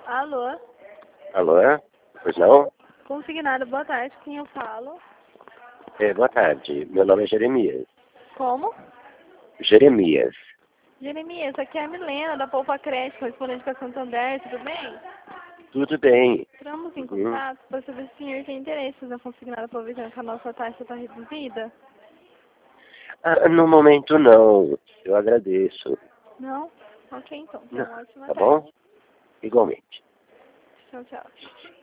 Alô? Alô? Pois não? Consignado, boa tarde. Quem eu falo? Boa tarde. Meu nome é Jeremias. Como? Jeremias. Jeremias, aqui é a Milena, da Poupa Crédito, correspondente com a Santander, tudo bem? Tudo bem. Entramos em Uhum. contato para saber se o senhor tem interesse na consignada, aproveitando que a nossa taxa está reduzida. No momento não. Eu agradeço. Não? Ok, então. Tenha Não. uma ótima Tá tarde. bom? Igualmente. Tchau, tchau.